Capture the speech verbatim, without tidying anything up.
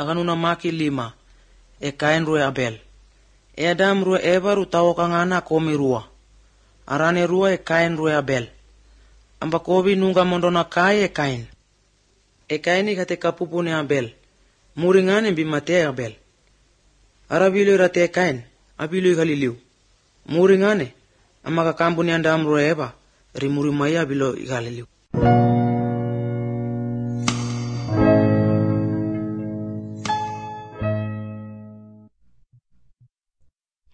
akanuna maki lima, e Kain rue Abel. E Adam rue Eva ru tau kangana komi rua. Arane rua e Kain rue Abel. Amba kobi nunga mondona kai e Kain. E Kaini kate kapupu ne Abel. Muringane bimate Abel. Arabilo irate e Kain, abilo ikaliliu. Muringane, amaka kambu ni Adam rue Eva, rimuri maya bilo ikaliliu.